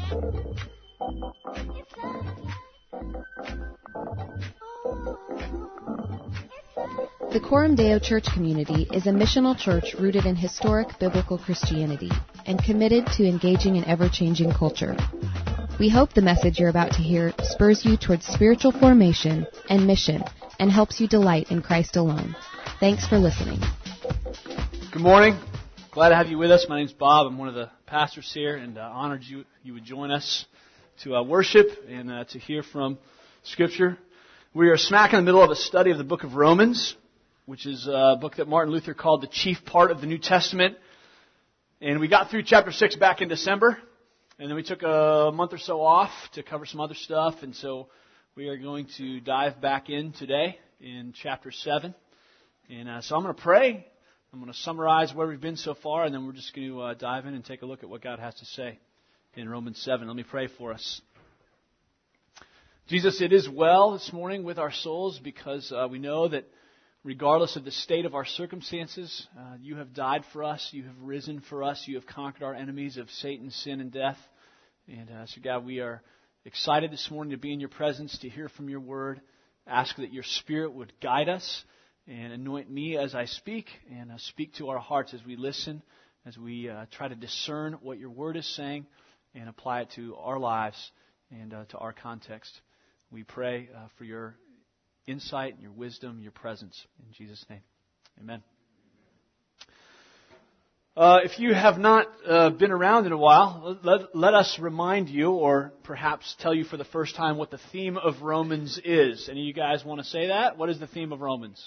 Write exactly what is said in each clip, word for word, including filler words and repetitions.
The Coram Deo Church Community is a missional church rooted in historic biblical Christianity and committed to engaging in ever-changing culture. We hope the message you're about to hear spurs you towards spiritual formation and mission and helps you delight in Christ alone. Thanks for listening. Good morning. Glad to have you with us. My name's Bob. I'm one of the pastors here, and uh, honored you you would join us to uh, worship and uh, to hear from Scripture. We are smack in the middle of a study of the book of Romans, which is a book that Martin Luther called the chief part of the New Testament. And we got through chapter six back in December, and then we took a month or so off to cover some other stuff, and so we are going to dive back in today in chapter seven. And uh, so I'm going to pray. I'm going to summarize where we've been so far, and then we're just going to uh, dive in and take a look at what God has to say in Romans seven. Let me pray for us. Jesus, it is well this morning with our souls because uh, we know that regardless of the state of our circumstances, uh, you have died for us, you have risen for us, you have conquered our enemies of Satan, sin, and death. And uh, so, God, we are excited this morning to be in your presence, to hear from your word. Ask that your Spirit would guide us and anoint me as I speak, and uh, speak to our hearts as we listen, as we uh, try to discern what your word is saying and apply it to our lives and uh, to our context. We pray uh, for your insight, your wisdom, your presence. In Jesus' name, amen. Uh, if you have not uh, been around in a while, let, let us remind you, or perhaps tell you for the first time, what the theme of Romans is. Any of you guys want to say that? What is the theme of Romans?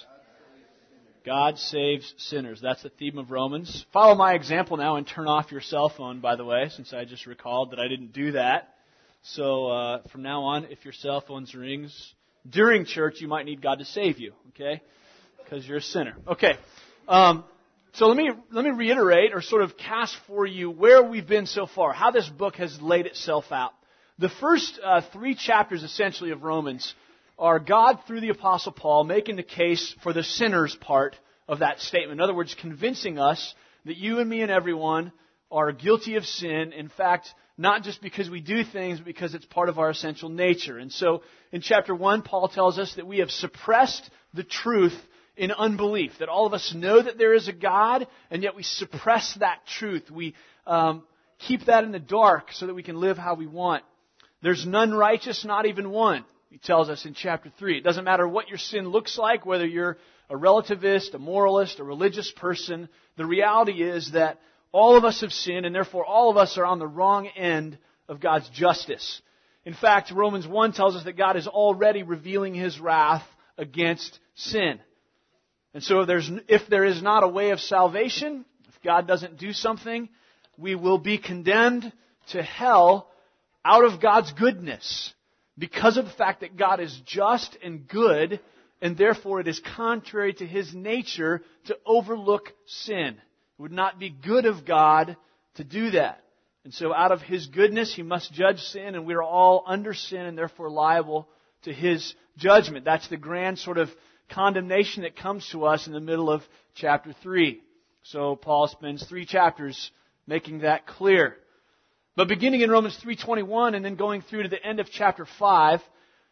God saves sinners. That's the theme of Romans. Follow my example now and turn off your cell phone, by the way, since I just recalled that I didn't do that. So uh, from now on, if your cell phone rings during church, you might need God to save you, okay? Because you're a sinner. Okay. Um, so let me let me reiterate or sort of cast for you where we've been so far, how this book has laid itself out. The first uh, three chapters, essentially, of Romans are God, through the Apostle Paul, making the case for the sinner's part of that statement. In other words, convincing us that you and me and everyone are guilty of sin. In fact, not just because we do things, but because it's part of our essential nature. And so in chapter one, Paul tells us that we have suppressed the truth in unbelief. That all of us know that there is a God, and yet we suppress that truth. We um, keep that in the dark so that we can live how we want. There's none righteous, not even one, he tells us in chapter three. It doesn't matter what your sin looks like, whether you're a relativist, a moralist, a religious person. The reality is that all of us have sinned, and therefore all of us are on the wrong end of God's justice. In fact, Romans one tells us that God is already revealing His wrath against sin. And so if, there's, if there is not a way of salvation, if God doesn't do something, we will be condemned to hell out of God's goodness because of the fact that God is just and good, and therefore it is contrary to His nature to overlook sin. It would not be good of God to do that. And so out of His goodness, He must judge sin, and we are all under sin and therefore liable to His judgment. That's the grand sort of condemnation that comes to us in the middle of chapter three. So Paul spends three chapters making that clear. But beginning in Romans three twenty-one and then going through to the end of chapter five,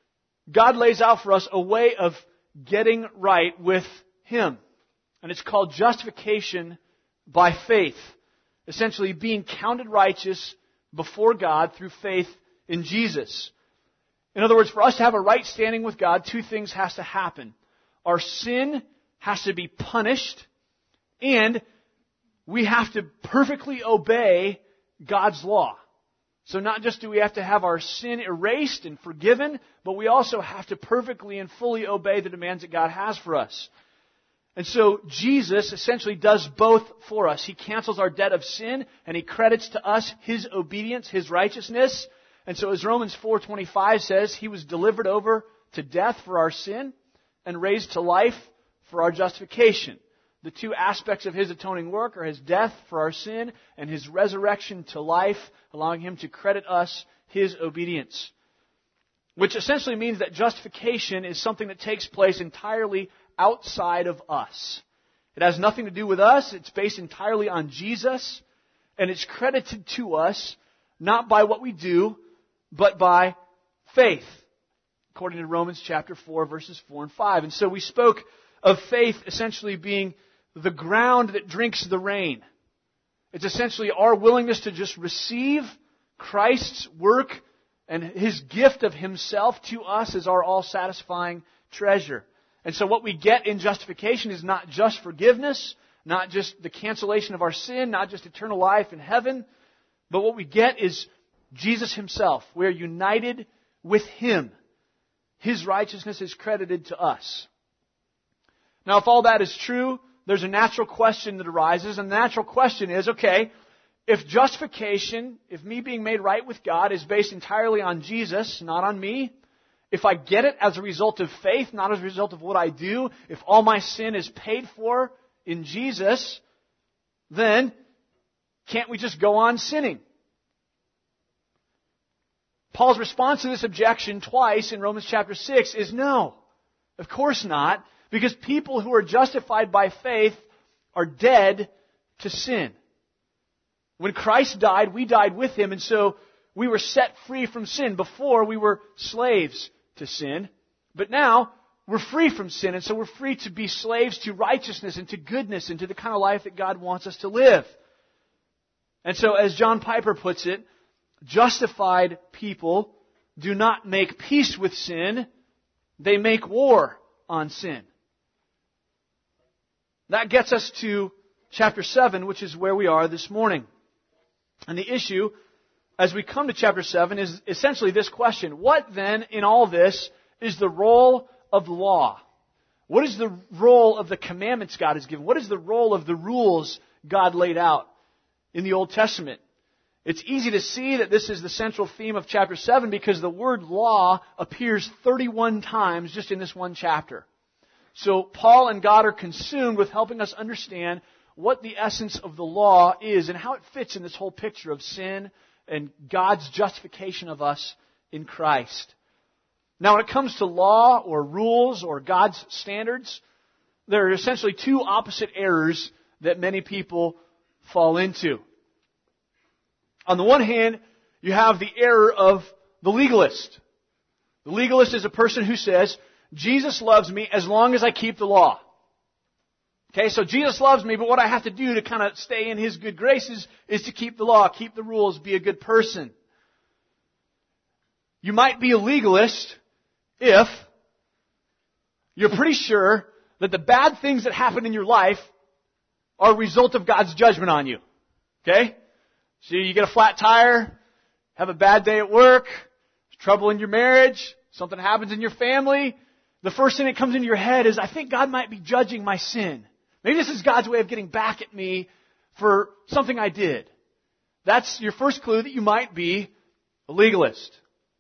God lays out for us a way of getting right with Him. And it's called justification by faith, essentially being counted righteous before God through faith in Jesus. In other words, for us to have a right standing with God, two things has to happen. Our sin has to be punished, and we have to perfectly obey God's law. So not just do we have to have our sin erased and forgiven, but we also have to perfectly and fully obey the demands that God has for us. And so Jesus essentially does both for us. He cancels our debt of sin, and He credits to us His obedience, His righteousness. And so as Romans four twenty-five says, He was delivered over to death for our sin and raised to life for our justification. The two aspects of His atoning work are His death for our sin and His resurrection to life, allowing Him to credit us His obedience. Which essentially means that justification is something that takes place entirely outside of us. It has nothing to do with us. It's based entirely on Jesus. And it's credited to us not by what we do, but by faith, according to Romans chapter four, verses four and five. And so we spoke of faith essentially being the ground that drinks the rain. It's essentially our willingness to just receive Christ's work and His gift of Himself to us as our all-satisfying treasure. And so what we get in justification is not just forgiveness, not just the cancellation of our sin, not just eternal life in heaven, but what we get is Jesus Himself. We are united with Him. His righteousness is credited to us. Now, if all that is true, there's a natural question that arises, and the natural question is, okay, if justification, if me being made right with God is based entirely on Jesus, not on me, if I get it as a result of faith, not as a result of what I do, if all my sin is paid for in Jesus, then can't we just go on sinning? Paul's response to this objection twice in Romans chapter six is no. Of course not, because people who are justified by faith are dead to sin. When Christ died, we died with Him, and so we were set free from sin. Before, we were slaves to sin, but now we're free from sin, and so we're free to be slaves to righteousness and to goodness and to the kind of life that God wants us to live. And so, as John Piper puts it, justified people do not make peace with sin, they make war on sin. That gets us to chapter seven, which is where we are this morning. And the issue, as we come to chapter seven, is essentially this question. What then, in all this, is the role of the law? What is the role of the commandments God has given? What is the role of the rules God laid out in the Old Testament? It's easy to see that this is the central theme of chapter seven because the word law appears thirty-one times just in this one chapter. So Paul and God are consumed with helping us understand what the essence of the law is and how it fits in this whole picture of sin and God's justification of us in Christ. Now, when it comes to law or rules or God's standards, there are essentially two opposite errors that many people fall into. On the one hand, you have the error of the legalist. The legalist is a person who says, Jesus loves me as long as I keep the law. Okay, so Jesus loves me, but what I have to do to kind of stay in His good graces is to keep the law, keep the rules, be a good person. You might be a legalist if you're pretty sure that the bad things that happen in your life are a result of God's judgment on you. Okay? So you get a flat tire, have a bad day at work, trouble in your marriage, something happens in your family. The first thing that comes into your head is, I think God might be judging my sin. Maybe this is God's way of getting back at me for something I did. That's your first clue that you might be a legalist.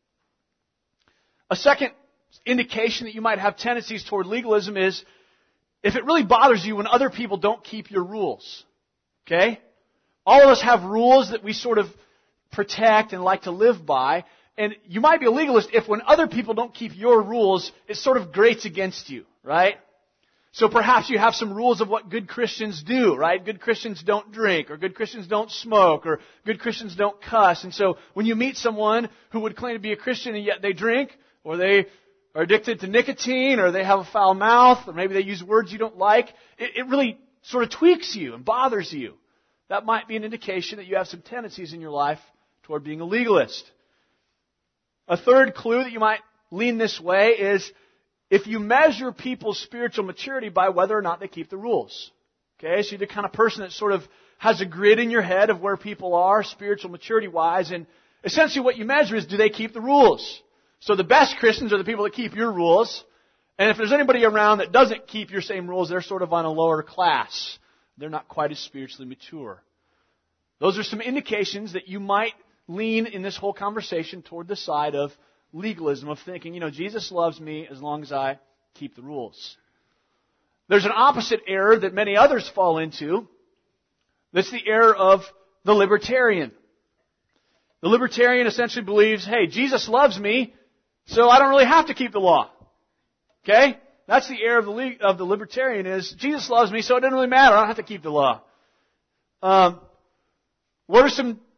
A second indication that you might have tendencies toward legalism is if it really bothers you when other people don't keep your rules. Okay? All of us have rules that we sort of protect and like to live by. And you might be a legalist if when other people don't keep your rules, it sort of grates against you, right? So perhaps you have some rules of what good Christians do, right? Good Christians don't drink, or good Christians don't smoke, or good Christians don't cuss. And so when you meet someone who would claim to be a Christian and yet they drink, or they are addicted to nicotine, or they have a foul mouth, or maybe they use words you don't like, it, it really sort of tweaks you and bothers you. That might be an indication that you have some tendencies in your life toward being a legalist. A third clue that you might lean this way is if you measure people's spiritual maturity by whether or not they keep the rules. Okay, so you're the kind of person that sort of has a grid in your head of where people are spiritual maturity-wise, and essentially what you measure is do they keep the rules? So the best Christians are the people that keep your rules, and if there's anybody around that doesn't keep your same rules, they're sort of on a lower class. They're not quite as spiritually mature. Those are some indications that you might lean in this whole conversation toward the side of legalism, of thinking, you know, Jesus loves me as long as I keep the rules. There's an opposite error that many others fall into. That's the error of the libertarian. The libertarian essentially believes, hey, Jesus loves me, so I don't really have to keep the law. Okay? That's the error of the, of the libertarian is, Jesus loves me, so it doesn't really matter, I don't have to keep the law. Um, what are some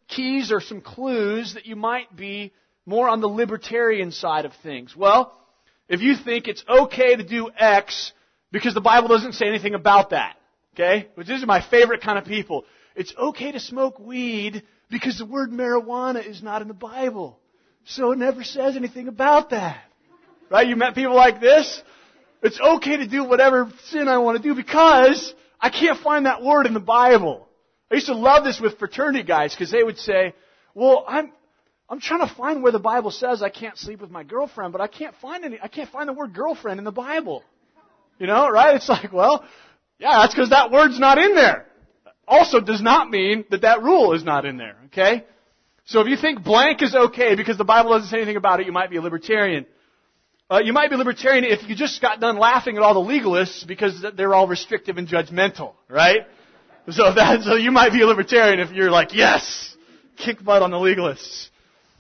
keys or some clues that you might be more on the libertarian side of things. Well, if you think it's okay to do X because the Bible doesn't say anything about that, okay? Which these are my favorite kind of people. It's okay to smoke weed because the word marijuana is not in the Bible. So it never says anything about that. Right? You met people like this? It's okay to do whatever sin I want to do because I can't find that word in the Bible. I used to love this with fraternity guys because they would say, well, I'm I'm trying to find where the Bible says I can't sleep with my girlfriend, but I can't find any I can't find the word girlfriend in the Bible. You know, right? It's like, well, yeah, that's because that word's not in there. Also does not mean that that rule is not in there, okay? So if you think blank is okay because the Bible doesn't say anything about it, you might be a libertarian. Uh, you might be libertarian if you just got done laughing at all the legalists because they're all restrictive and judgmental, right? So that, so you might be a libertarian if you're like, yes, kick butt on the legalists.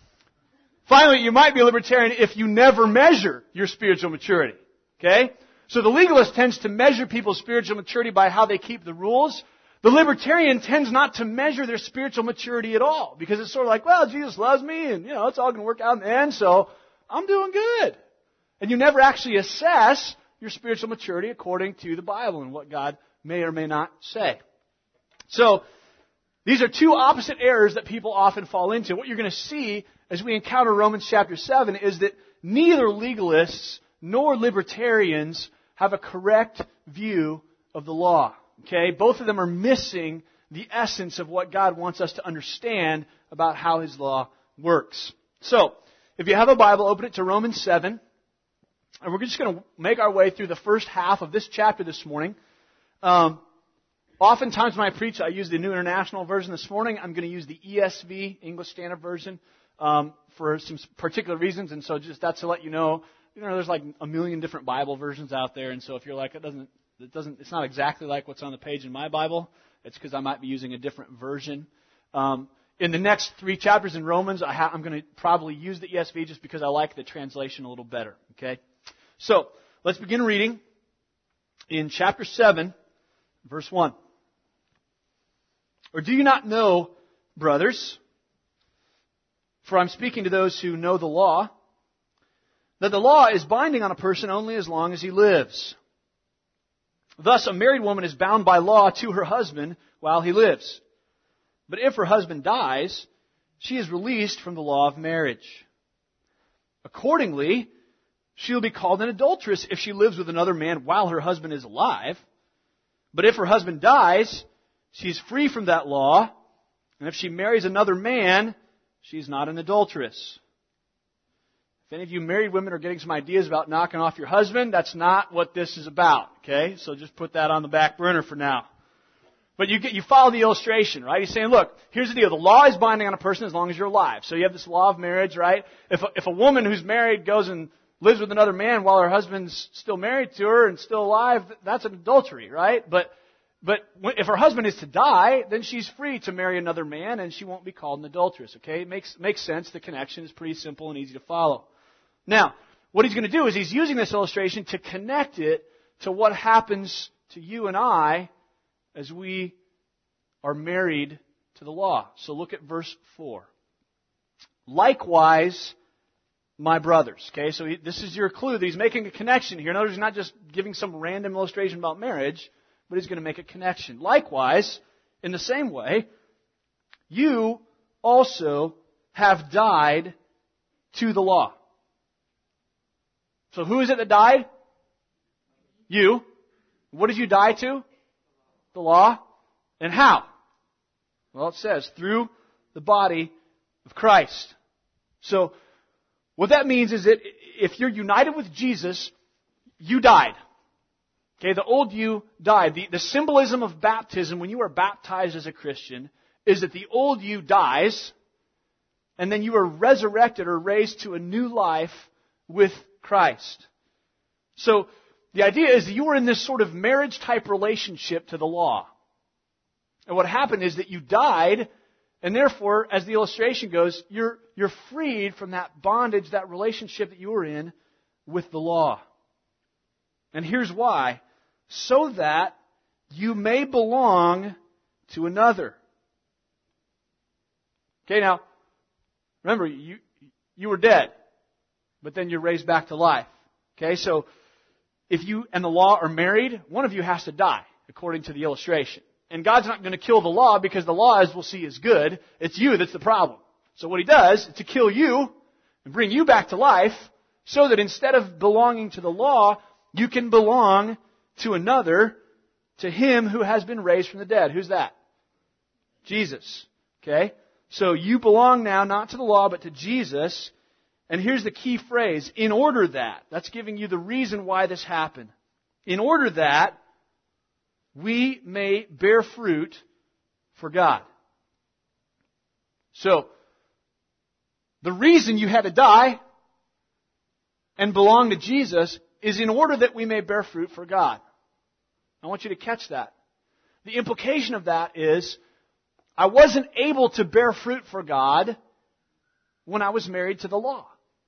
Finally, you might be a libertarian if you never measure your spiritual maturity, okay? So the legalist tends to measure people's spiritual maturity by how they keep the rules. The libertarian tends not to measure their spiritual maturity at all because it's sort of like, well, Jesus loves me and, you know, it's all going to work out in the end, so I'm doing good. And you never actually assess your spiritual maturity according to the Bible and what God may or may not say. So, these are two opposite errors that people often fall into. What you're going to see as we encounter Romans chapter seven is that neither legalists nor libertarians have a correct view of the law. Okay? Both of them are missing the essence of what God wants us to understand about how His law works. So, if you have a Bible, open it to Romans seven. And we're just going to make our way through the first half of this chapter this morning. Um, oftentimes when I preach, I use the New International Version. This morning, I'm going to use the E S V, English Standard Version, um, for some particular reasons. And so just that's to let you know, you know, there's like a million different Bible versions out there. And so if you're like, it doesn't, it doesn't, it's not exactly like what's on the page in my Bible, it's because I might be using a different version. Um, in the next three chapters in Romans, I ha- I'm going to probably use the E S V just because I like the translation a little better. Okay. So, let's begin reading in chapter seven, verse one. Or do you not know, brothers, for I'm speaking to those who know the law, that the law is binding on a person only as long as he lives. Thus, a married woman is bound by law to her husband while he lives. But if her husband dies, she is released from the law of marriage. Accordingly, she will be called an adulteress if she lives with another man while her husband is alive. But if her husband dies, she is free from that law. And if she marries another man, she is not an adulteress. If any of you married women are getting some ideas about knocking off your husband, that's not what this is about. Okay? So just put that on the back burner for now. But you get, you follow the illustration, right? He's saying, look, here's the deal. The law is binding on a person as long as you're alive. So you have this law of marriage, right? If a, if a woman who's married goes and lives with another man while her husband's still married to her and still alive, that's an adultery, right? But but if her husband is to die, then she's free to marry another man and she won't be called an adulteress, okay? It makes, makes sense. The connection is pretty simple and easy to follow. Now, what he's going to do is he's using this illustration to connect it to what happens to you and I as we are married to the law. So look at verse four. Likewise, my brothers. Okay, so he, this is your clue that he's making a connection here. In other words, he's not just giving some random illustration about marriage, but he's going to make a connection. Likewise, in the same way, you also have died to the law. So who is it that died? You. What did you die to? The law. And how? Well, it says, through the body of Christ. So, what that means is that if you're united with Jesus, you died. Okay, the old you died. The, the symbolism of baptism, when you are baptized as a Christian, is that the old you dies, and then you are resurrected or raised to a new life with Christ. So, the idea is that you were in this sort of marriage-type relationship to the law. And what happened is that you died, and therefore, as the illustration goes, you're, you're freed from that bondage, that relationship that you were in with the law. And here's why. So that you may belong to another. Okay, now, remember, you you were dead, but then you're raised back to life. Okay, so if you and the law are married, one of you has to die, according to the illustration. And God's not going to kill the law because the law, as we'll see, is good. It's you that's the problem. So what He does is to kill you and bring you back to life so that instead of belonging to the law, you can belong to another, to Him who has been raised from the dead. Who's that? Jesus. Okay? So you belong now not to the law but to Jesus. And here's the key phrase, in order that. That's giving you the reason why this happened. In order that we may bear fruit for God. So, the reason you had to die and belong to Jesus is in order that we may bear fruit for God. I want you to catch that. The implication of that is, I wasn't able to bear fruit for God when I was married to the law.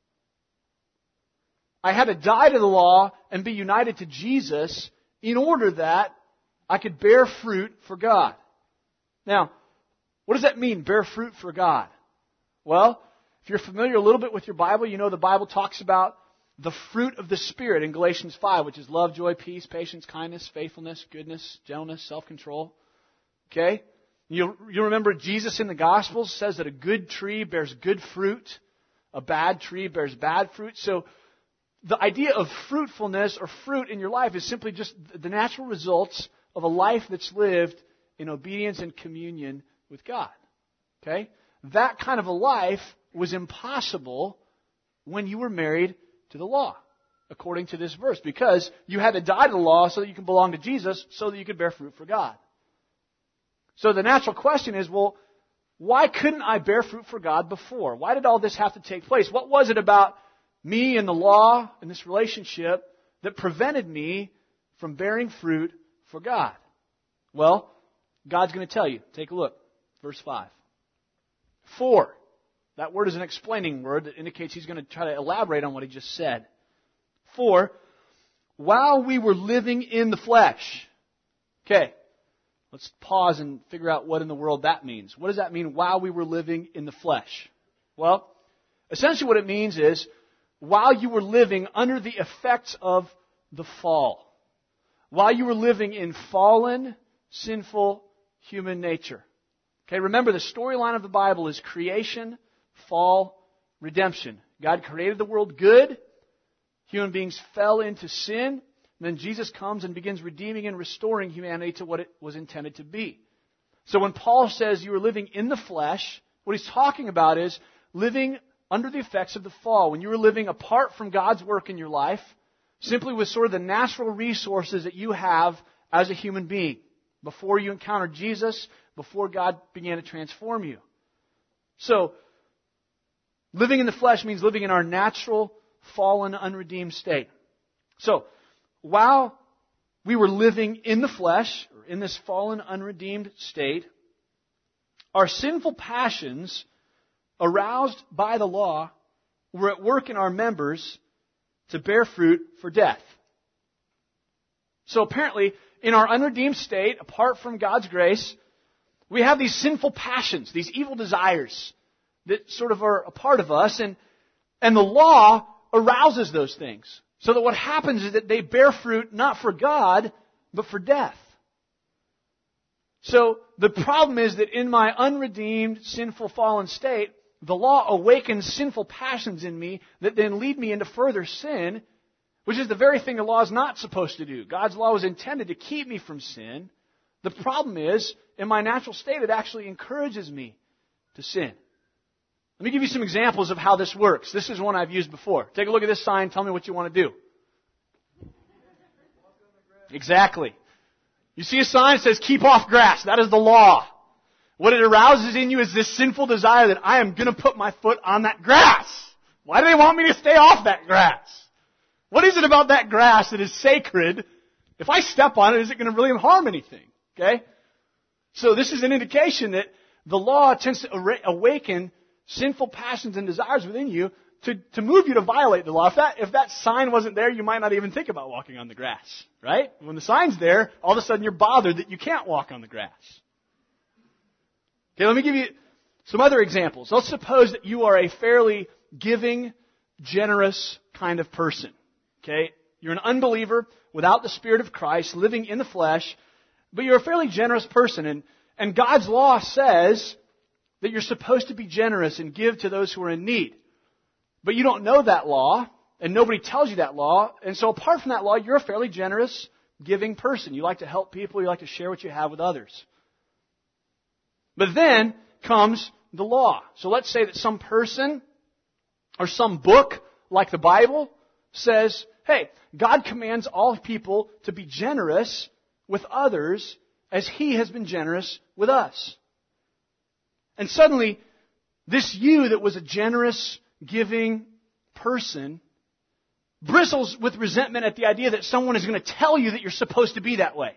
I had to die to the law and be united to Jesus in order that I could bear fruit for God. Now, what does that mean, bear fruit for God? Well, if you're familiar a little bit with your Bible, you know the Bible talks about the fruit of the Spirit in Galatians five, which is love, joy, peace, patience, kindness, faithfulness, goodness, gentleness, self-control. Okay? You you remember Jesus in the Gospels says that a good tree bears good fruit, a bad tree bears bad fruit. So the idea of fruitfulness or fruit in your life is simply just the natural results of a life that's lived in obedience and communion with God. Okay? That kind of a life was impossible when you were married to the law, according to this verse, because you had to die to the law so that you can belong to Jesus, so that you could bear fruit for God. So the natural question is, well, why couldn't I bear fruit for God before? Why did all this have to take place? What was it about me and the law and this relationship that prevented me from bearing fruit for God? Well, God's going to tell you. Take a look. Verse five. For. That word is an explaining word that indicates He's going to try to elaborate on what He just said. For, while we were living in the flesh. Okay. Let's pause and figure out what in the world that means. What does that mean, while we were living in the flesh? Well, essentially what it means is, while you were living under the effects of the fall. While you were living in fallen, sinful human nature. Okay, remember the storyline of the Bible is creation, fall, redemption. God created the world good. Human beings fell into sin. And then Jesus comes and begins redeeming and restoring humanity to what it was intended to be. So when Paul says you were living in the flesh, what he's talking about is living under the effects of the fall. When you were living apart from God's work in your life, simply with sort of the natural resources that you have as a human being. Before you encountered Jesus, before God began to transform you. So, living in the flesh means living in our natural, fallen, unredeemed state. So, while we were living in the flesh, or in this fallen, unredeemed state, our sinful passions, aroused by the law, were at work in our members to bear fruit for death. So apparently, in our unredeemed state, apart from God's grace, we have these sinful passions, these evil desires that sort of are a part of us, and, and the law arouses those things. So that what happens is that they bear fruit not for God, but for death. So the problem is that in my unredeemed, sinful, fallen state, the law awakens sinful passions in me that then lead me into further sin, which is the very thing the law is not supposed to do. God's law was intended to keep me from sin. The problem is, in my natural state, it actually encourages me to sin. Let me give you some examples of how this works. This is one I've used before. Take a look at this sign. Tell me what you want to do. Exactly. You see a sign that says, keep off grass. That is the law. What it arouses in you is this sinful desire that I am going to put my foot on that grass. Why do they want me to stay off that grass? What is it about that grass that is sacred? If I step on it, is it going to really harm anything? Okay? So this is an indication that the law tends to awaken sinful passions and desires within you to, to move you to violate the law. If that, if that sign wasn't there, you might not even think about walking on the grass. Right? When the sign's there, all of a sudden you're bothered that you can't walk on the grass. Okay, let me give you Some other examples. Let's suppose that you are a fairly giving, generous kind of person. Okay? You're an unbeliever without the Spirit of Christ, living in the flesh, but you're a fairly generous person. And, and God's law says that you're supposed to be generous and give to those who are in need. But you don't know that law, and nobody tells you that law. And so apart from that law, you're a fairly generous, giving person. You like to help people. You like to share what you have with others. But then comes the law. So let's say that some person or some book, like the Bible, says, hey, God commands all people to be generous with others as He has been generous with us. And suddenly, this you that was a generous, giving person bristles with resentment at the idea that someone is going to tell you that you're supposed to be that way.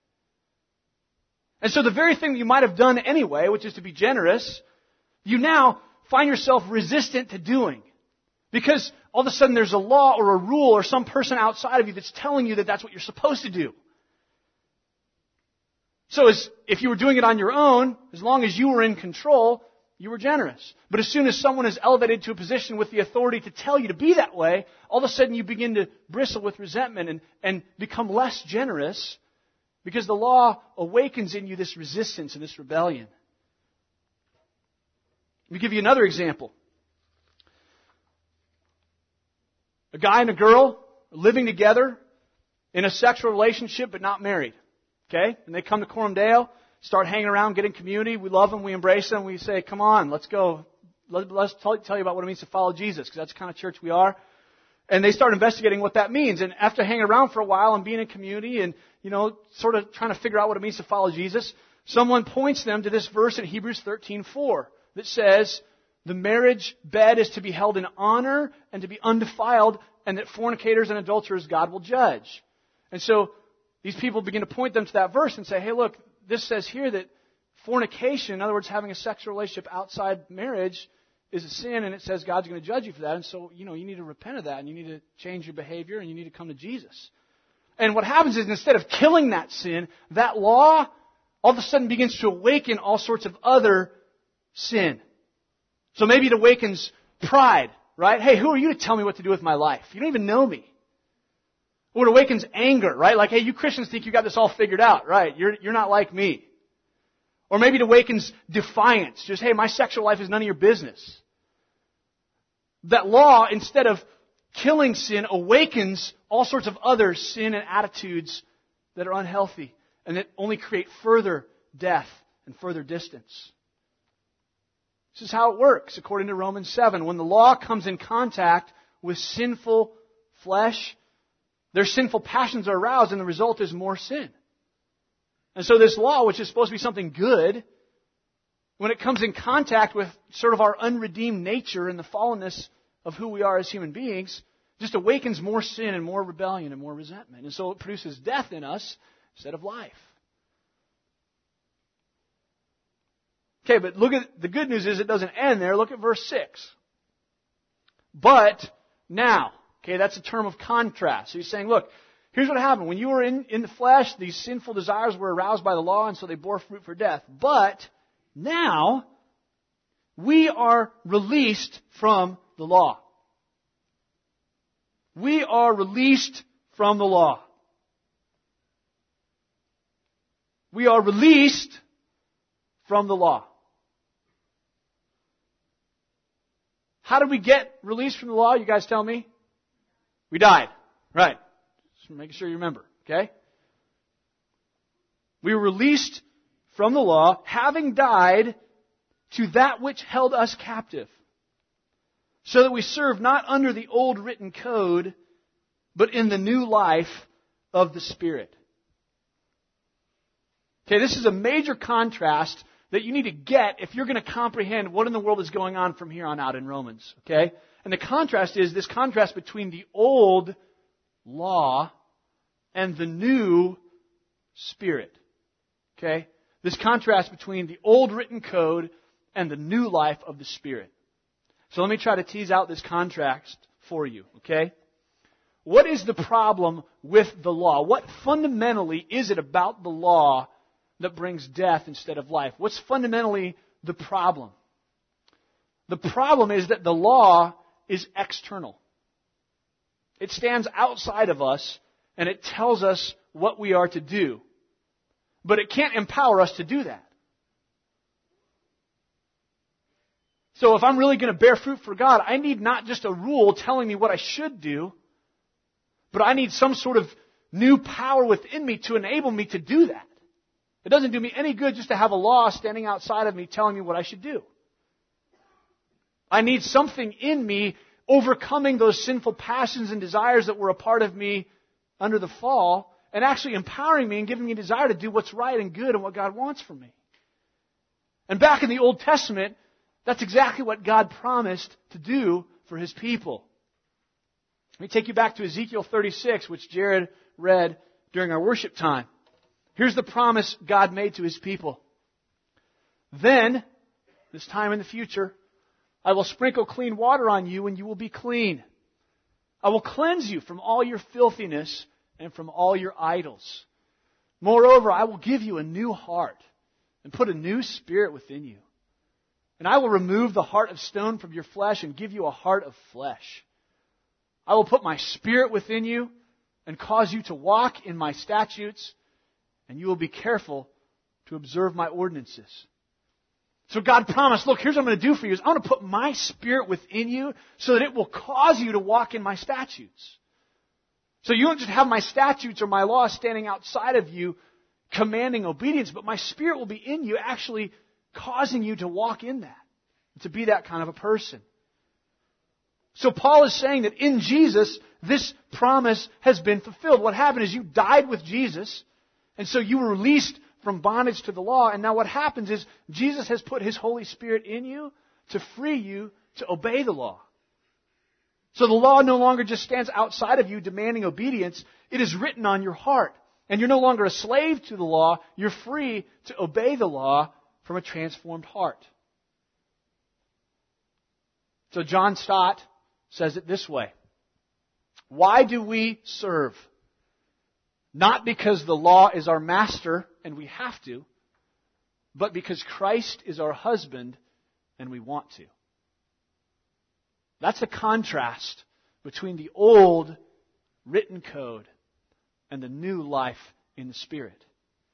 And so the very thing that you might have done anyway, which is to be generous, you now find yourself resistant to doing. Because all of a sudden there's a law or a rule or some person outside of you that's telling you that that's what you're supposed to do. So as if you were doing it on your own, as long as you were in control, you were generous. But as soon as someone is elevated to a position with the authority to tell you to be that way, all of a sudden you begin to bristle with resentment and, and become less generous because the law awakens in you this resistance and this rebellion. Let me give you another example. A guy and a girl living together in a sexual relationship but not married. Okay? And they come to Coram Deo, start hanging around, get in community. We love them. We embrace them. We say, come on, let's go. Let, let's tell, tell you about what it means to follow Jesus, because that's the kind of church we are. And they start investigating what that means. And after hanging around for a while and being in community and, you know, sort of trying to figure out what it means to follow Jesus, someone points them to this verse in Hebrews thirteen four that says, the marriage bed is to be held in honor and to be undefiled, and that fornicators and adulterers God will judge. And so these people begin to point them to that verse and say, hey, look, this says here that fornication, in other words, having a sexual relationship outside marriage, is a sin, and it says God's going to judge you for that. And so, you know, you need to repent of that, and you need to change your behavior, and you need to come to Jesus. And what happens is, instead of killing that sin, that law all of a sudden begins to awaken all sorts of other sin. So maybe it awakens pride, right? Hey, who are you to tell me what to do with my life? You don't even know me. Or it awakens anger, right? Like, hey, you Christians think you got this all figured out, right? You're, you're not like me. Or maybe it awakens defiance. Just, hey, my sexual life is none of your business. That law, instead of killing sin, awakens all sorts of other sin and attitudes that are unhealthy and that only create further death and further distance. This is how it works, according to Romans seven. When the law comes in contact with sinful flesh, their sinful passions are aroused, and the result is more sin. And so this law, which is supposed to be something good, when it comes in contact with sort of our unredeemed nature and the fallenness of who we are as human beings, just awakens more sin and more rebellion and more resentment. And so it produces death in us instead of life. Okay, but look at, the good news is it doesn't end there. Look at verse six. But now. Okay, that's a term of contrast. So he's saying, look, here's what happened. When you were in, in the flesh, these sinful desires were aroused by the law, and so they bore fruit for death. But now, we are released from the law. We are released from the law. We are released from the law. How did we get released from the law? You guys tell me. We died. Right. Just making sure you remember. Okay? We were released from the law, having died to that which held us captive, so that we serve not under the old written code, but in the new life of the Spirit. Okay, this is a major contrast that you need to get if you're going to comprehend what in the world is going on from here on out in Romans. Okay? And the contrast is this contrast between the old law and the new Spirit. Okay? This contrast between the old written code and the new life of the Spirit. So let me try to tease out this contrast for you. Okay? What is the problem with the law? What fundamentally is it about the law that brings death instead of life? What's fundamentally the problem? The problem is that the law is external. It stands outside of us, and it tells us what we are to do. But it can't empower us to do that. So if I'm really going to bear fruit for God, I need not just a rule telling me what I should do, but I need some sort of new power within me to enable me to do that. It doesn't do me any good just to have a law standing outside of me telling me what I should do. I need something in me overcoming those sinful passions and desires that were a part of me under the fall, and actually empowering me and giving me a desire to do what's right and good and what God wants from me. And back in the Old Testament, that's exactly what God promised to do for His people. Let me take you back to Ezekiel thirty-six, which Jared read during our worship time. Here's the promise God made to His people. Then, this time in the future, I will sprinkle clean water on you and you will be clean. I will cleanse you from all your filthiness and from all your idols. Moreover, I will give you a new heart and put a new spirit within you. And I will remove the heart of stone from your flesh and give you a heart of flesh. I will put my spirit within you and cause you to walk in my statutes, and you will be careful to observe my ordinances. So God promised, look, here's what I'm going to do for you. Is I'm going to put my spirit within you so that it will cause you to walk in my statutes. So you don't just have my statutes or my laws standing outside of you commanding obedience, but my spirit will be in you actually causing you to walk in that, to be that kind of a person. So Paul is saying that in Jesus, this promise has been fulfilled. What happened is you died with Jesus, and so you were released from bondage to the law, and now what happens is Jesus has put His Holy Spirit in you to free you to obey the law. So the law no longer just stands outside of you demanding obedience. It is written on your heart. And you're no longer a slave to the law. You're free to obey the law from a transformed heart. So John Stott says it this way. Why do we serve? Not because the law is our master and we have to, but because Christ is our husband and we want to. That's the contrast between the old written code and the new life in the Spirit.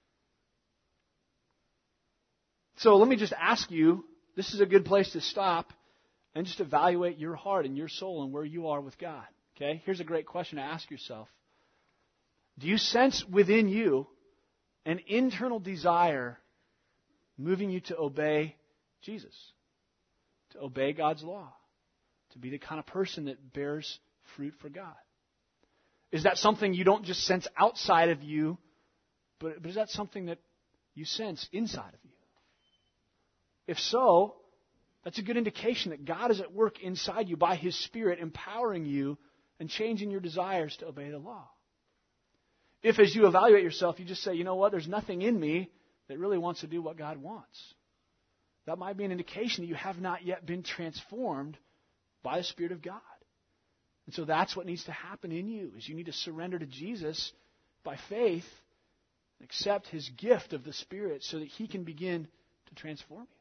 So let me just ask you, this is a good place to stop and just evaluate your heart and your soul and where you are with God. Okay? Here's a great question to ask yourself. Do you sense within you an internal desire moving you to obey Jesus? To obey God's law? To be the kind of person that bears fruit for God? Is that something you don't just sense outside of you, but, but is that something that you sense inside of you? If so, that's a good indication that God is at work inside you by His Spirit, empowering you and changing your desires to obey the law. If as you evaluate yourself, you just say, you know what, there's nothing in me that really wants to do what God wants. That might be an indication that you have not yet been transformed by the Spirit of God. And so that's what needs to happen in you, is you need to surrender to Jesus by faith and accept His gift of the Spirit so that He can begin to transform you.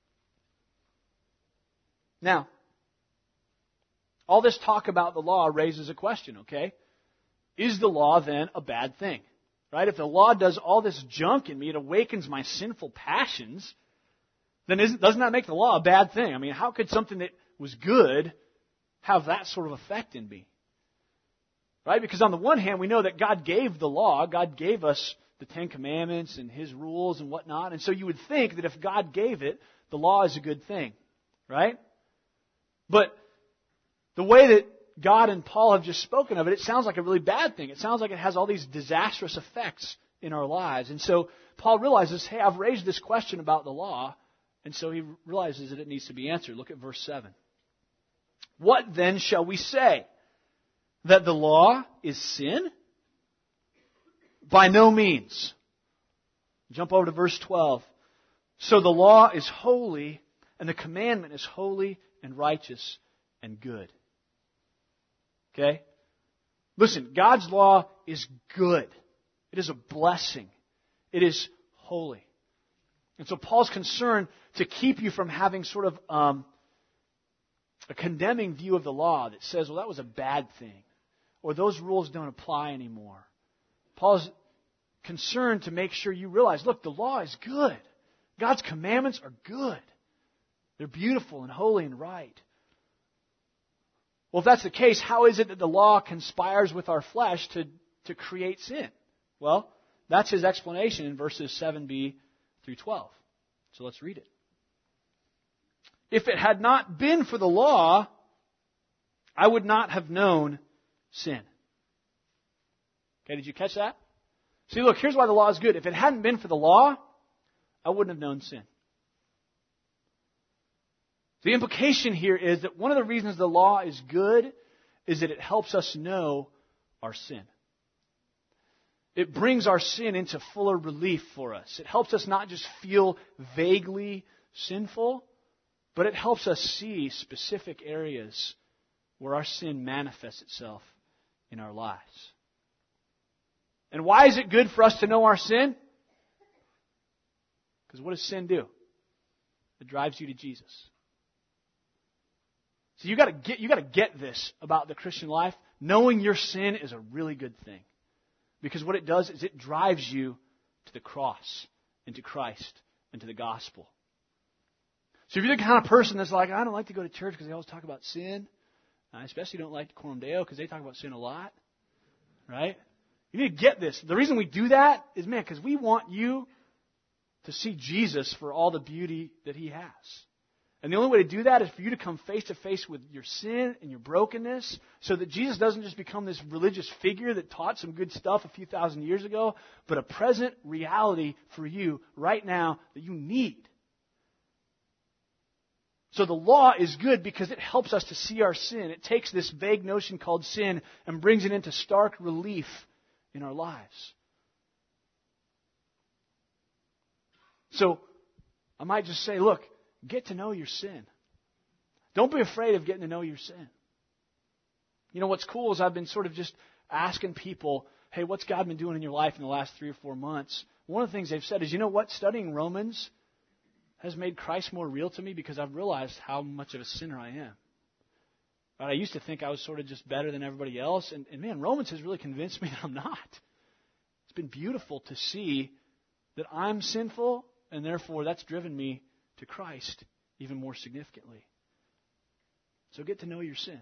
Now, all this talk about the law raises a question, okay? Is the law then a bad thing? Right? If the law does all this junk in me, it awakens my sinful passions, then isn't, doesn't that make the law a bad thing? I mean, how could something that was good have that sort of effect in me? Right? Because on the one hand, we know that God gave the law. God gave us the Ten Commandments and His rules and whatnot. And so you would think that if God gave it, the law is a good thing. Right? But the way that God and Paul have just spoken of it, it sounds like a really bad thing. It sounds like it has all these disastrous effects in our lives. And so Paul realizes, hey, I've raised this question about the law, and so he realizes that it needs to be answered. Look at verse seven. What then shall we say? That the law is sin? By no means. Jump over to verse twelve. So the law is holy, and the commandment is holy and righteous and good. Okay? Listen, God's law is good. It is a blessing. It is holy. And so Paul's concerned to keep you from having sort of um, a condemning view of the law that says, well, that was a bad thing, or those rules don't apply anymore. Paul's concerned to make sure you realize, look, the law is good. God's commandments are good. They're beautiful and holy and right. Well, if that's the case, how is it that the law conspires with our flesh to, to create sin? Well, that's his explanation in verses seven b through twelve. So let's read it. If it had not been for the law, I would not have known sin. Okay, did you catch that? See, look, here's why the law is good. If it hadn't been for the law, I wouldn't have known sin. The implication here is that one of the reasons the law is good is that it helps us know our sin. It brings our sin into fuller relief for us. It helps us not just feel vaguely sinful, but it helps us see specific areas where our sin manifests itself in our lives. And why is it good for us to know our sin? Because what does sin do? It drives you to Jesus. So you got to get you got to get this about the Christian life. Knowing your sin is a really good thing, because what it does is it drives you to the cross and to Christ and to the gospel. So if you're the kind of person that's like, I don't like to go to church because they always talk about sin, I especially don't like Coram Deo because they talk about sin a lot, right? You need to get this. The reason we do that is, man, because we want you to see Jesus for all the beauty that He has. And the only way to do that is for you to come face to face with your sin and your brokenness, so that Jesus doesn't just become this religious figure that taught some good stuff a few thousand years ago, but a present reality for you right now that you need. So the law is good because it helps us to see our sin. It takes this vague notion called sin and brings it into stark relief in our lives. So I might just say, look, get to know your sin. Don't be afraid of getting to know your sin. You know, what's cool is I've been sort of just asking people, hey, what's God been doing in your life in the last three or four months? One of the things they've said is, you know what? Studying Romans has made Christ more real to me because I've realized how much of a sinner I am. Right? I used to think I was sort of just better than everybody else. And, and man, Romans has really convinced me that I'm not. It's been beautiful to see that I'm sinful, and therefore that's driven me to Christ even more significantly. So get to know your sin.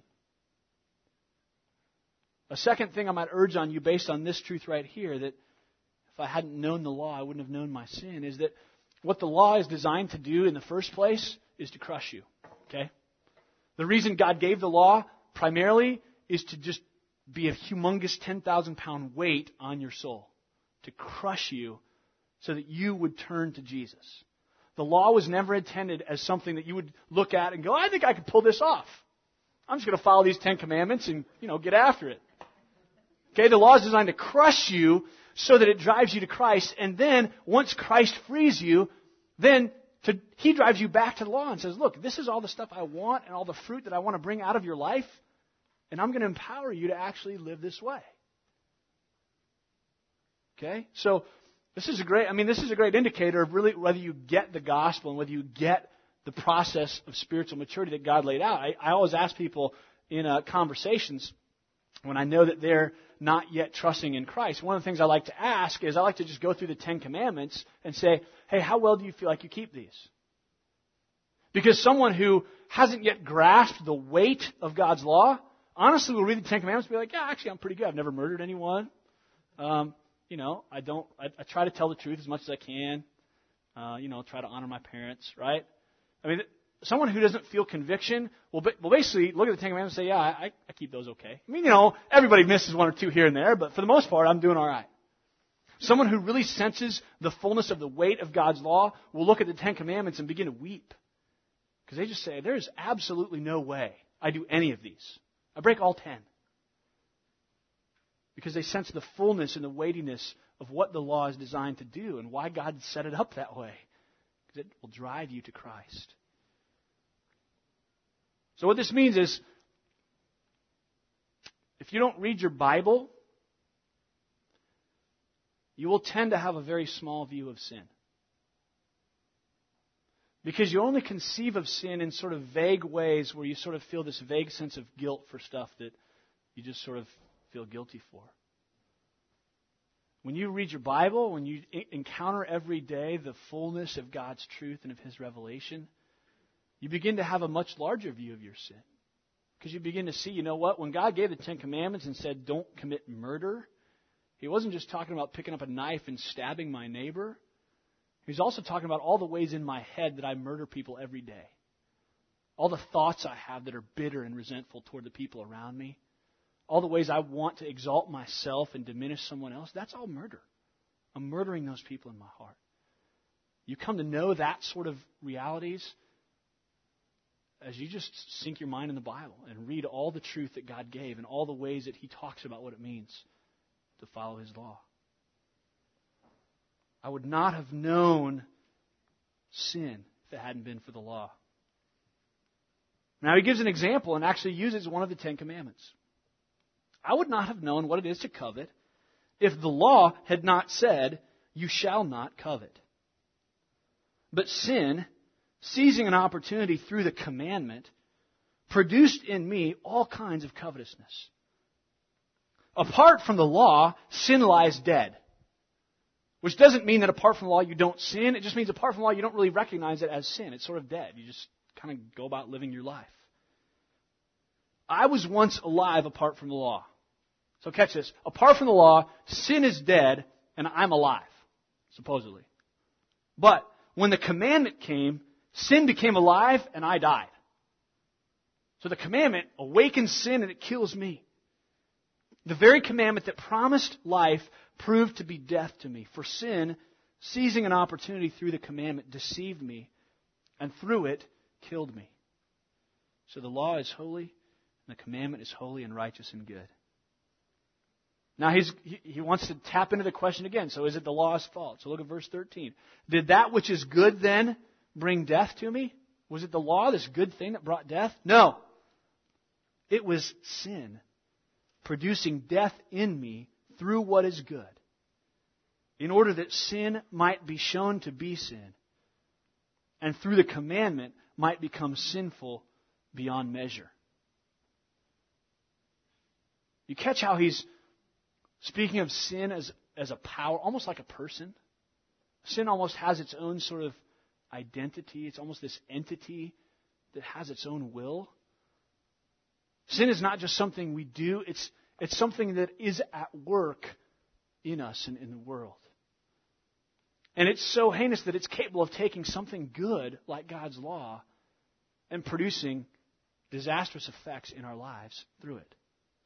A second thing I might urge on you based on this truth right here, that if I hadn't known the law, I wouldn't have known my sin, is that what the law is designed to do in the first place is to crush you. Okay? The reason God gave the law primarily is to just be a humongous ten thousand pound weight on your soul, to crush you so that you would turn to Jesus. The law was never intended as something that you would look at and go, I think I could pull this off. I'm just going to follow these Ten Commandments and, you know, get after it. Okay, the law is designed to crush you so that it drives you to Christ. And then, once Christ frees you, then to, He drives you back to the law and says, look, this is all the stuff I want and all the fruit that I want to bring out of your life. And I'm going to empower you to actually live this way. Okay, so This is a great, I mean, this is a great indicator of really whether you get the gospel and whether you get the process of spiritual maturity that God laid out. I, I always ask people in uh, conversations when I know that they're not yet trusting in Christ. One of the things I like to ask is I like to just go through the Ten Commandments and say, hey, how well do you feel like you keep these? Because someone who hasn't yet grasped the weight of God's law, honestly will read the Ten Commandments and be like, yeah, actually, I'm pretty good. I've never murdered anyone. Um, You know, I don't. I, I try to tell the truth as much as I can. Uh, you know, try to honor my parents, right? I mean, someone who doesn't feel conviction will, will basically look at the Ten Commandments and say, "Yeah, I, I keep those okay." I mean, you know, everybody misses one or two here and there, but for the most part, I'm doing all right. Someone who really senses the fullness of the weight of God's law will look at the Ten Commandments and begin to weep, because they just say, "There is absolutely no way I do any of these. I break all ten." Because they sense the fullness and the weightiness of what the law is designed to do and why God set it up that way. Because it will drive you to Christ. So what this means is, if you don't read your Bible, you will tend to have a very small view of sin. Because you only conceive of sin in sort of vague ways where you sort of feel this vague sense of guilt for stuff that you just sort of feel guilty for. When you read your Bible, when you encounter every day the fullness of God's truth and of His revelation, you begin to have a much larger view of your sin. Because you begin to see, you know what, when God gave the Ten Commandments and said, don't commit murder, He wasn't just talking about picking up a knife and stabbing my neighbor. He was also talking about all the ways in my head that I murder people every day. All the thoughts I have that are bitter and resentful toward the people around me. All the ways I want to exalt myself and diminish someone else. That's all murder. I'm murdering those people in my heart. You come to know that sort of realities as you just sink your mind in the Bible and read all the truth that God gave and all the ways that He talks about what it means to follow His law. I would not have known sin if it hadn't been for the law. Now He gives an example and actually uses one of the Ten Commandments. I would not have known what it is to covet if the law had not said, you shall not covet. But sin, seizing an opportunity through the commandment, produced in me all kinds of covetousness. Apart from the law, sin lies dead. Which doesn't mean that apart from the law you don't sin. It just means apart from the law you don't really recognize it as sin. It's sort of dead. You just kind of go about living your life. I was once alive apart from the law. So catch this. Apart from the law, sin is dead and I'm alive, supposedly. But when the commandment came, sin became alive and I died. So the commandment awakens sin and it kills me. The very commandment that promised life proved to be death to me. For sin, seizing an opportunity through the commandment, deceived me, and through it, killed me. So the law is holy, and the commandment is holy and righteous and good. Now he's, he, he wants to tap into the question again. So is it the law's fault? So look at verse thirteen. Did that which is good then bring death to me? Was it the law, this good thing, that brought death? No. It was sin, producing death in me through what is good, in order that sin might be shown to be sin, and through the commandment might become sinful beyond measure. You catch how he's speaking of sin as, as a power, almost like a person. Sin almost has its own sort of identity. It's almost this entity that has its own will. Sin is not just something we do. It's, it's something that is at work in us and in the world. And it's so heinous that it's capable of taking something good like God's law and producing disastrous effects in our lives through it.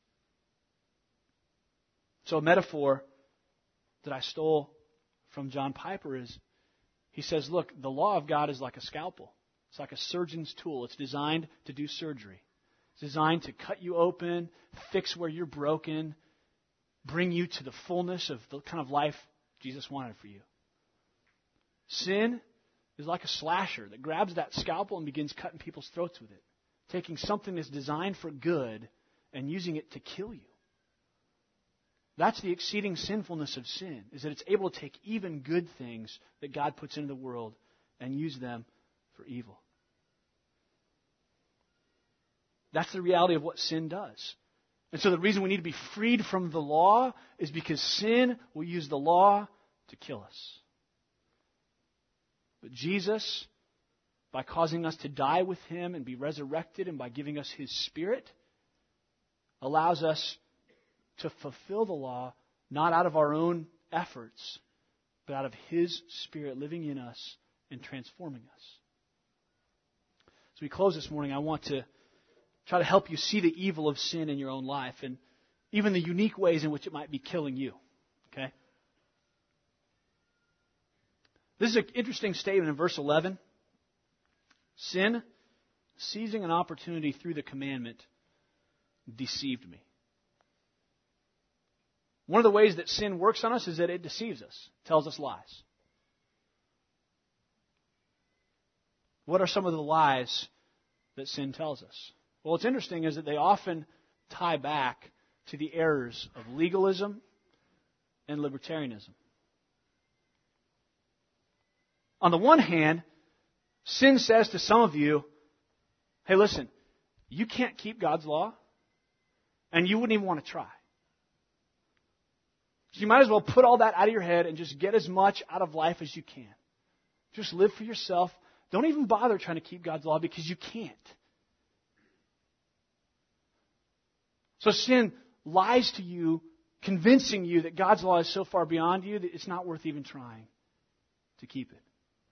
So a metaphor that I stole from John Piper is, he says, look, the law of God is like a scalpel. It's like a surgeon's tool. It's designed to do surgery. It's designed to cut you open, fix where you're broken, bring you to the fullness of the kind of life Jesus wanted for you. Sin is like a slasher that grabs that scalpel and begins cutting people's throats with it, taking something that's designed for good and using it to kill you. That's the exceeding sinfulness of sin, is that it's able to take even good things that God puts into the world and use them for evil. That's the reality of what sin does. And so the reason we need to be freed from the law is because sin will use the law to kill us. But Jesus, by causing us to die with Him and be resurrected and by giving us His Spirit, allows us to fulfill the law not out of our own efforts, but out of His Spirit living in us and transforming us. As we close this morning, I want to try to help you see the evil of sin in your own life and even the unique ways in which it might be killing you. Okay? This is an interesting statement in verse eleven. Sin, seizing an opportunity through the commandment, deceived me. One of the ways that sin works on us is that it deceives us, tells us lies. What are some of the lies that sin tells us? Well, what's interesting is that they often tie back to the errors of legalism and libertarianism. On the one hand, Sin says to some of you, hey, listen, you can't keep God's law, and you wouldn't even want to try. So you might as well put all that out of your head and just get as much out of life as you can. Just live for yourself. Don't even bother trying to keep God's law because you can't. So sin lies to you, convincing you that God's law is so far beyond you that it's not worth even trying to keep it.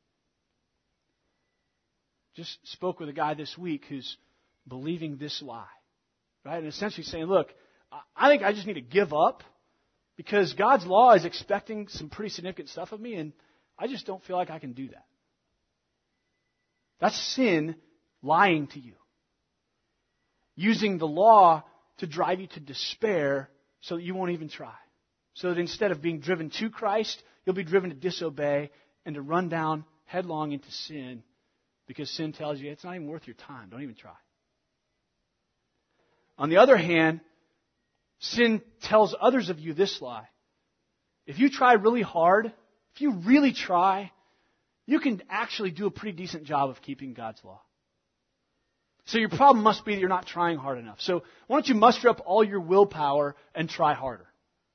Just spoke with a guy this week who's believing this lie, right? And essentially saying, look, I think I just need to give up because God's law is expecting some pretty significant stuff of me, and I just don't feel like I can do that. That's sin lying to you. Using the law to drive you to despair so that you won't even try. So that instead of being driven to Christ, you'll be driven to disobey and to run down headlong into sin because sin tells you it's not even worth your time. Don't even try. On the other hand, sin tells others of you this lie. If you try really hard, if you really try, you can actually do a pretty decent job of keeping God's law. So your problem must be that you're not trying hard enough. So why don't you muster up all your willpower and try harder?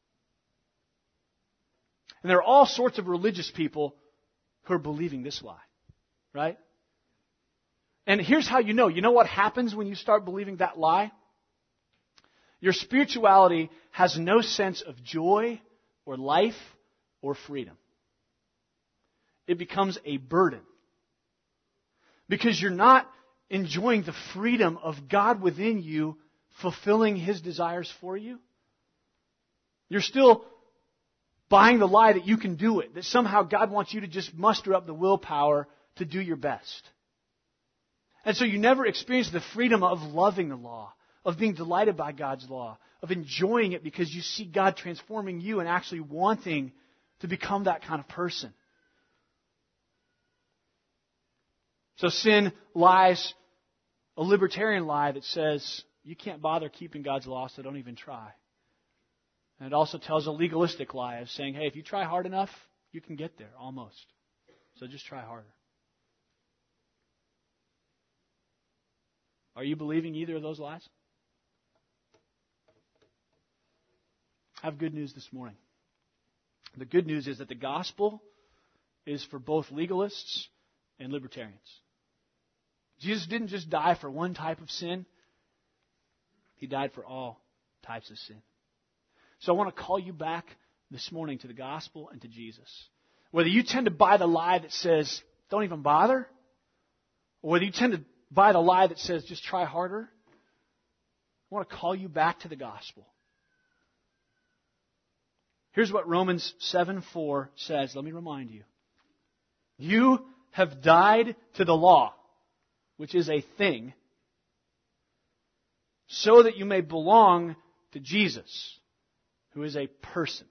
And there are all sorts of religious people who are believing this lie, right? And here's how you know. You know what happens when you start believing that lie? Your spirituality has no sense of joy or life or freedom. It becomes a burden. Because you're not enjoying the freedom of God within you, fulfilling His desires for you. You're still buying the lie that you can do it, that somehow God wants you to just muster up the willpower to do your best. And so you never experience the freedom of loving the law, of being delighted by God's law, of enjoying it because you see God transforming you and actually wanting to become that kind of person. So sin lies, a libertarian lie that says you can't bother keeping God's law, so don't even try. And it also tells a legalistic lie of saying, hey, if you try hard enough, you can get there, almost. So just try harder. Are you believing either of those lies? I have good news this morning. The good news is that the gospel is for both legalists and libertarians. Jesus didn't just die for one type of sin. He died for all types of sin. So I want to call you back this morning to the gospel and to Jesus. Whether you tend to buy the lie that says, don't even bother, or whether you tend to buy the lie that says, just try harder, I want to call you back to the gospel. Here's what Romans seven four says. Let me remind you. You have died to the law, which is a thing, so that you may belong to Jesus, who is a person.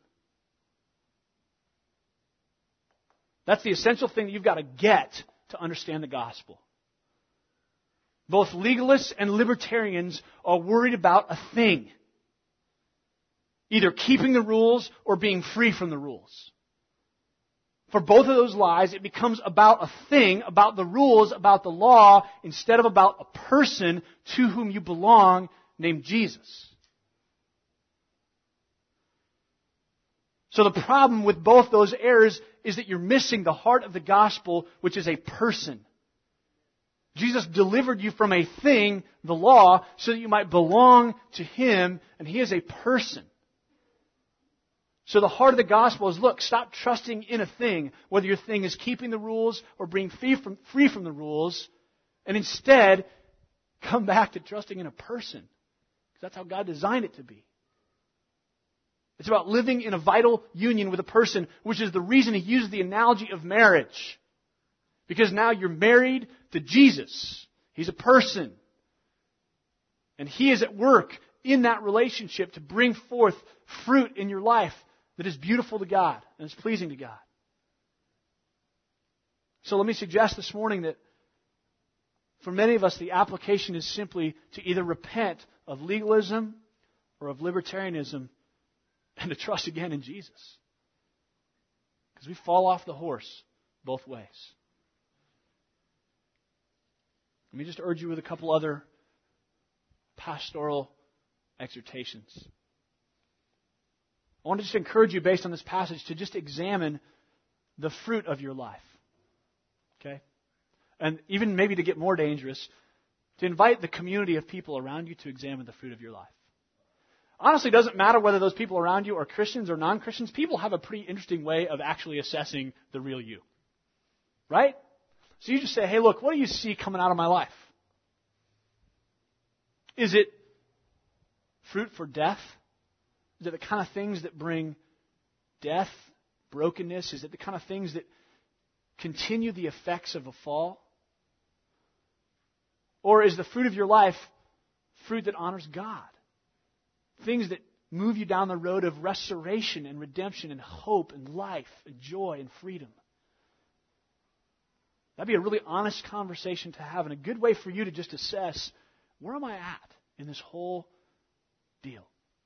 That's the essential thing that you've got to get to understand the gospel. Both legalists and libertarians are worried about a thing. Either keeping the rules or being free from the rules. For both of those lies, it becomes about a thing, about the rules, about the law, instead of about a person to whom you belong, named Jesus. So the problem with both those errors is that you're missing the heart of the gospel, which is a person. Jesus delivered you from a thing, the law, so that you might belong to Him, and He is a person. So the heart of the gospel is, look, stop trusting in a thing, whether your thing is keeping the rules or being free from, free from the rules, and instead come back to trusting in a person. Because that's how God designed it to be. It's about living in a vital union with a person, which is the reason He used the analogy of marriage. Because now you're married to Jesus. He's a person. And He is at work in that relationship to bring forth fruit in your life that is beautiful to God and is pleasing to God. So let me suggest this morning that for many of us, the application is simply to either repent of legalism or of libertarianism and to trust again in Jesus. Because we fall off the horse both ways. Let me just urge you with a couple other pastoral exhortations. I want to just encourage you, based on this passage, to just examine the fruit of your life. Okay? And even maybe to get more dangerous, to invite the community of people around you to examine the fruit of your life. Honestly, it doesn't matter whether those people around you are Christians or non-Christians. People have a pretty interesting way of actually assessing the real you. Right? So you just say, hey, look, what do you see coming out of my life? Is it fruit for death? Is it the kind of things that bring death, brokenness? Is it the kind of things that continue the effects of a fall? Or is the fruit of your life fruit that honors God? Things that move you down the road of restoration and redemption and hope and life and joy and freedom. That'd be a really honest conversation to have and a good way for you to just assess, where am I at in this whole deal?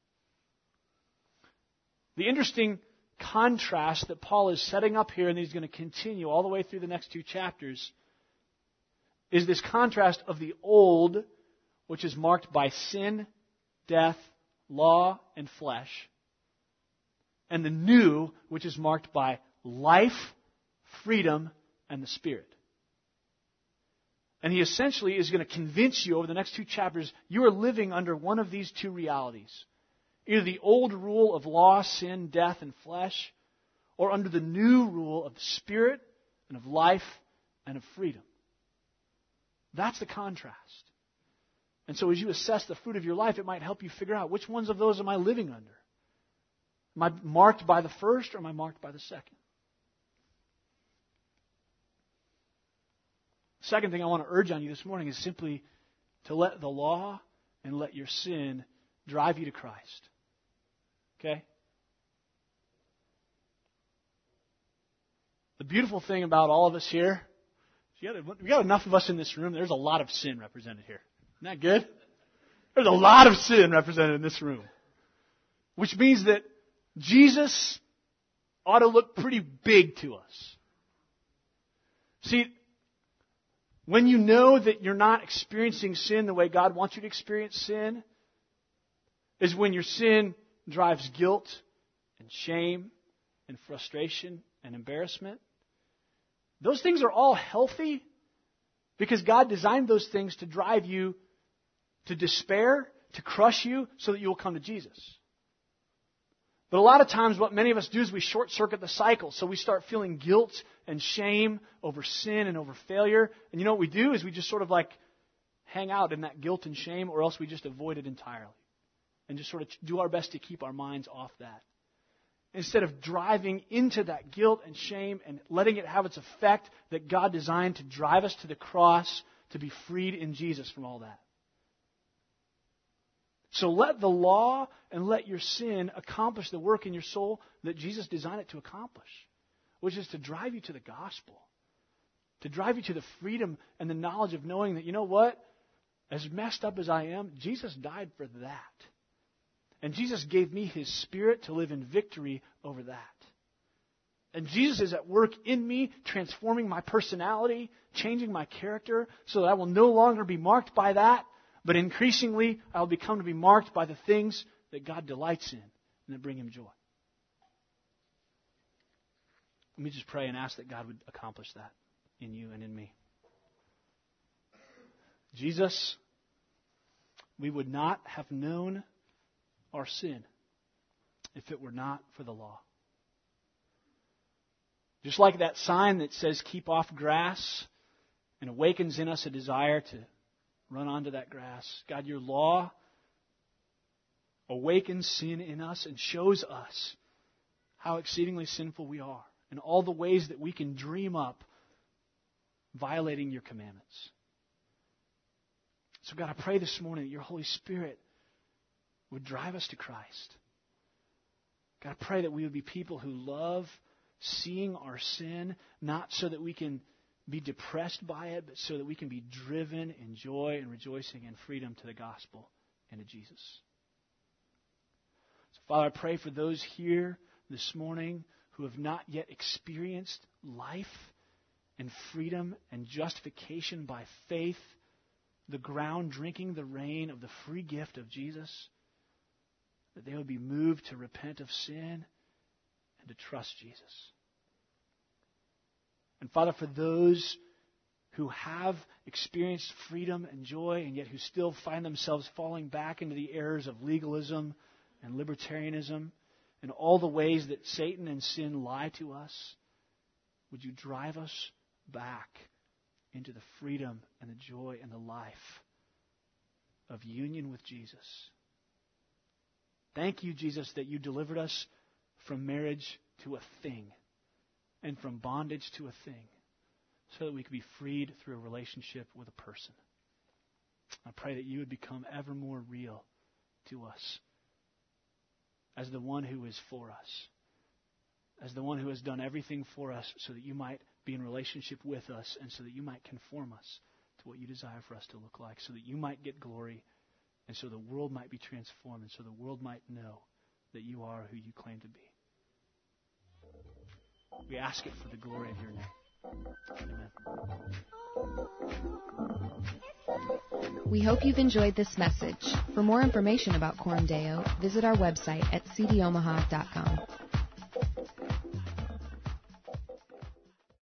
The interesting contrast that Paul is setting up here, and he's going to continue all the way through the next two chapters, is this contrast of the old, which is marked by sin, death, law, and flesh, and the new, which is marked by life, freedom, and the Spirit. And he essentially is going to convince you over the next two chapters, you are living under one of these two realities. Either the old rule of law, sin, death, and flesh, or under the new rule of the Spirit and of life and of freedom. That's the contrast. And so as you assess the fruit of your life, it might help you figure out, which ones of those am I living under? Am I marked by the first or am I marked by the second? Second thing I want to urge on you this morning is simply to let the law and let your sin drive you to Christ. Okay? The beautiful thing about all of us here, we got enough of us in this room, there's a lot of sin represented here. Isn't that good? There's a lot of sin represented in this room. Which means that Jesus ought to look pretty big to us. See, when you know that you're not experiencing sin the way God wants you to experience sin, is when your sin drives guilt and shame and frustration and embarrassment. Those things are all healthy because God designed those things to drive you to despair, to crush you, so that you will come to Jesus. But a lot of times what many of us do is we short-circuit the cycle. So we start feeling guilt and shame over sin and over failure. And you know what we do is we just sort of like hang out in that guilt and shame, or else we just avoid it entirely. And just sort of do our best to keep our minds off that. Instead of driving into that guilt and shame and letting it have its effect that God designed to drive us to the cross to be freed in Jesus from all that. So let the law and let your sin accomplish the work in your soul that Jesus designed it to accomplish, which is to drive you to the gospel, to drive you to the freedom and the knowledge of knowing that, you know what, as messed up as I am, Jesus died for that. And Jesus gave me His Spirit to live in victory over that. And Jesus is at work in me, transforming my personality, changing my character, so that I will no longer be marked by that, but increasingly I will become to be marked by the things that God delights in and that bring Him joy. Let me just pray and ask that God would accomplish that in you and in me. Jesus, we would not have known our sin if it were not for the law. Just like that sign that says keep off grass and awakens in us a desire to run onto that grass. God, your law awakens sin in us and shows us how exceedingly sinful we are and all the ways that we can dream up violating your commandments. So God, I pray this morning that your Holy Spirit would drive us to Christ. God, I pray that we would be people who love seeing our sin, not so that we can be depressed by it, but so that we can be driven in joy and rejoicing and freedom to the gospel and to Jesus. So, Father, I pray for those here this morning who have not yet experienced life and freedom and justification by faith the ground drinking the rain of the free gift of Jesus, that they would be moved to repent of sin and to trust Jesus. And Father, for those who have experienced freedom and joy and yet who still find themselves falling back into the errors of legalism and libertarianism and all the ways that Satan and sin lie to us, would you drive us back into the freedom and the joy and the life of union with Jesus? Thank you, Jesus, that you delivered us from marriage to a thing and from bondage to a thing so that we could be freed through a relationship with a person. I pray that you would become ever more real to us as the one who is for us, as the one who has done everything for us so that you might be in relationship with us and so that you might conform us to what you desire for us to look like, so that you might get glory and so the world might be transformed and so the world might know that you are who you claim to be. We ask it for the glory of your name. Amen. We hope you've enjoyed this message. For more information about Coram Deo, visit our website at c d omaha dot com.